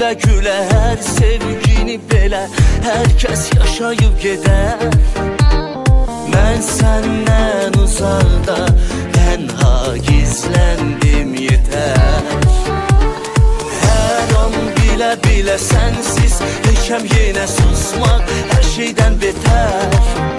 gülə hər sevgini belə hər kəs yaşayıb gedər. Mən səndən uzaqda tənha gizləndim yetər. Hər an bilə-bilə sənsiz həkəm yenə susmaq hər şeydən betər.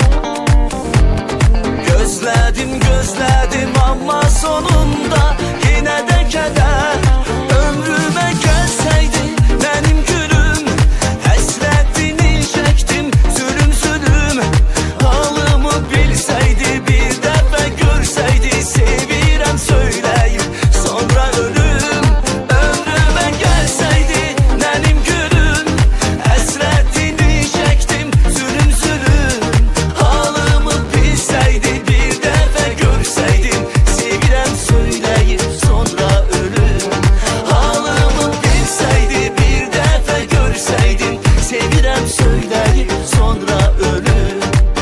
Gözlədim, gözlədim amma sonunda yenə də kədər. Ömrümə gəlsəydi mənim gülüm, həsrətini çəkdim zülüm zülüm. Halımı bilsəydi bir dəfə görsəydi, sevirəm söyləyib sonra ölüm. Ömrümə gəlsəydi mənim gülüm, həsrətini çəkdim zülüm zülüm. Halımı bilsəydi bir dəfə görsəydim, sevirəm söyləyib sonra ölüm. Halımı bilsəydi bir dəfə görsəydim, sevirəm söyləyib sonra ölüm.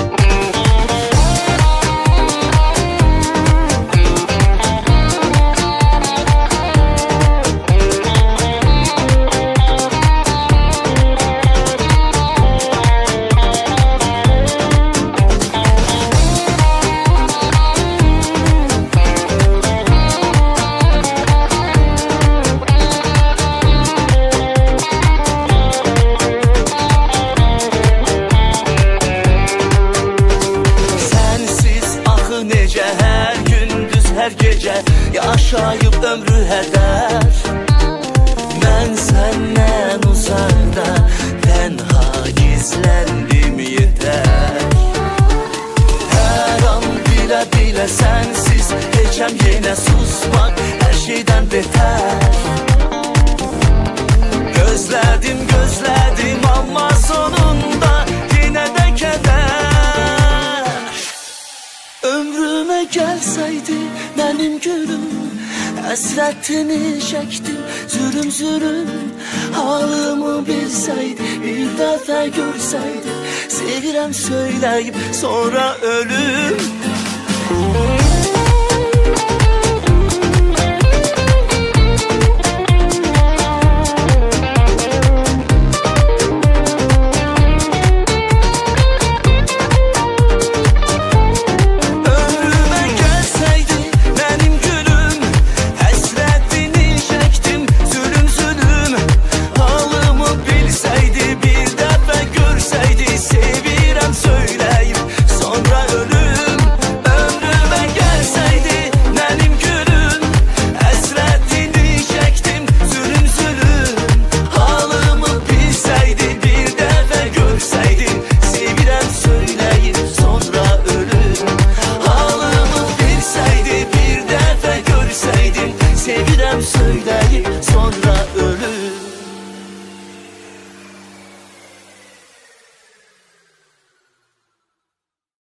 Sənsiz axı necə hər gündüz hər gecə yaşayıb ömrü hədər. Mən səndən uzaqda tənha gizləndim yetər. Hər an bilə-bilə sənsiz həkəm yenə susmaq hər şeydən betər. Gözlədim, gözlədim amma sonunda yenə də kədər. Ömrümə gəlsəydi mənim gülüm, həsrətini çəkdim zülüm zülüm. Halımı bilsəydi bir dəfə görsəydi, sevirəm söyləyib sonra ölüm.